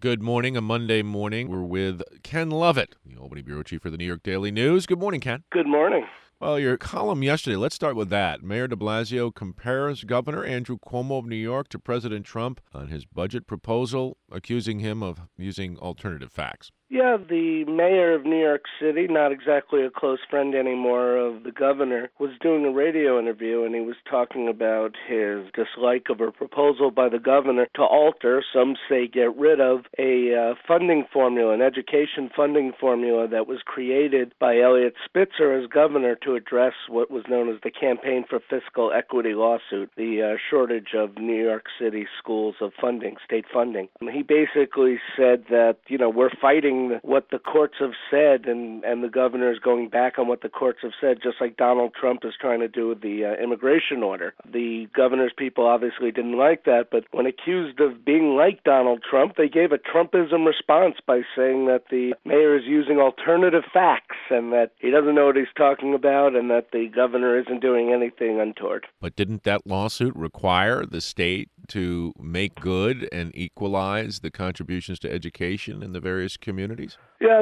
Good morning, a Monday morning. We're with Ken Lovett, the Albany Bureau Chief for the New York Daily News. Good morning, Ken. Good morning. Well, your column yesterday, let's start with that. Mayor de Blasio compares Governor Andrew Cuomo of New York to President Trump on his budget proposal, accusing him of using alternative facts. Yeah, the mayor of New York City, not exactly a close friend anymore of the governor, was doing a radio interview, and he was talking about his dislike of a proposal by the governor to alter, some say get rid of, a funding formula, an education funding formula that was created by Eliot Spitzer as governor to address what was known as the Campaign for Fiscal Equity lawsuit, the shortage of New York City schools of funding, state funding. He basically said that, we're fighting what the courts have said, and the governor is going back on what the courts have said, just like Donald Trump is trying to do with the immigration order. The governor's people obviously didn't like that, but when accused of being like Donald Trump, they gave a Trumpism response by saying that the mayor is using alternative facts and that he doesn't know what he's talking about and that the governor isn't doing anything untoward. But didn't that lawsuit require the state to make good and equalize the contributions to education in the various communities? Yeah,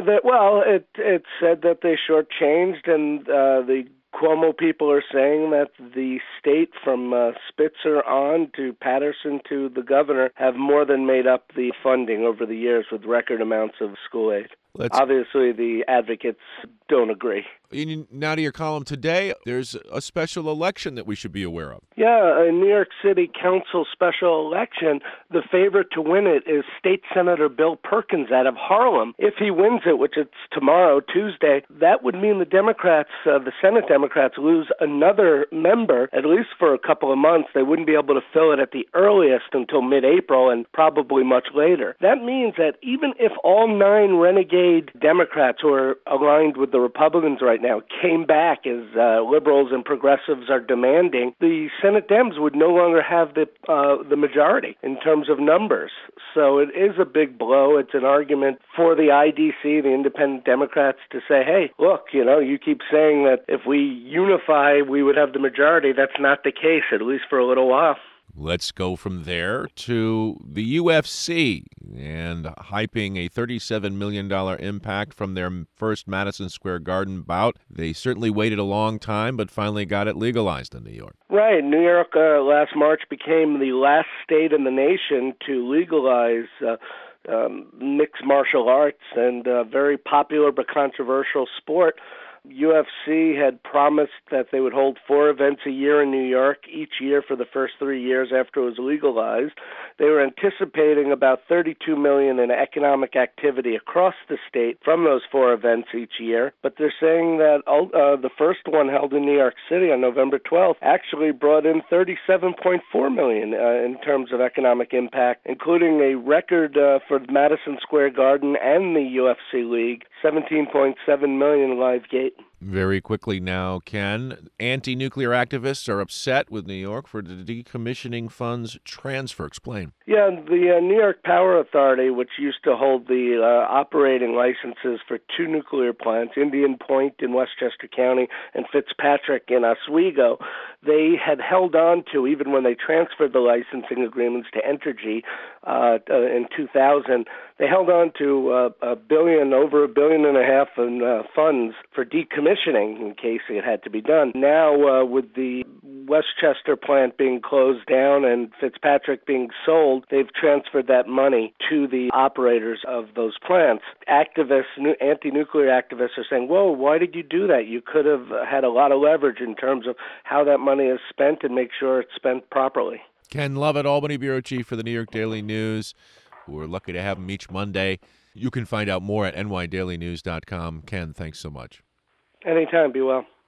it said that they shortchanged, and the Cuomo people are saying that the state from Spitzer on to Patterson to the governor have more than made up the funding over the years with record amounts of school aid. Obviously, the advocates don't agree. Now to your column today, there's a special election that we should be aware of. Yeah, a New York City Council special election. The favorite to win it is State Senator Bill Perkins out of Harlem. If he wins it, which it's tomorrow, Tuesday, that would mean the Democrats, the Senate Democrats, lose another member, at least for a couple of months. They wouldn't be able to fill it at the earliest until mid-April and probably much later. That means that even if all 9 renegade Democrats who are aligned with the Republicans right now came back as liberals and progressives are demanding, the Senate Dems would no longer have the majority in terms of numbers. So it is a big blow. It's an argument for the IDC, the Independent Democrats, to say, hey, look, you keep saying that if we unify, we would have the majority. That's not the case, at least for a little while. Let's go from there to the UFC and hyping a $37 million impact from their first Madison Square Garden bout. They certainly waited a long time, but finally got it legalized in New York. Right. New York last March became the last state in the nation to legalize mixed martial arts, and a very popular but controversial sport. UFC had promised that they would hold 4 events a year in New York, each year for the first 3 years after it was legalized. They were anticipating about $32 million in economic activity across the state from those 4 events each year. But they're saying that the first one held in New York City on November 12th actually brought in $37.4 million in terms of economic impact, including a record for Madison Square Garden and the UFC League, $17.7 million live gate. Very quickly now, Ken, anti-nuclear activists are upset with New York for the decommissioning funds transfer. Explain. Yeah, the New York Power Authority, which used to hold the operating licenses for 2 nuclear plants, Indian Point in Westchester County and Fitzpatrick in Oswego, they had held on to, even when they transferred the licensing agreements to Entergy in 2000, they held on to over $1.5 billion in funds for decommissioning in case it had to be done. Now, with the Westchester plant being closed down and Fitzpatrick being sold, they've transferred that money to the operators of those plants. Activists, anti-nuclear activists are saying, whoa, why did you do that? You could have had a lot of leverage in terms of how that money is spent and make sure it's spent properly. Ken Lovett, Albany Bureau Chief for the New York Daily News. We're lucky to have him each Monday. You can find out more at nydailynews.com. Ken, thanks so much. Anytime. Be well.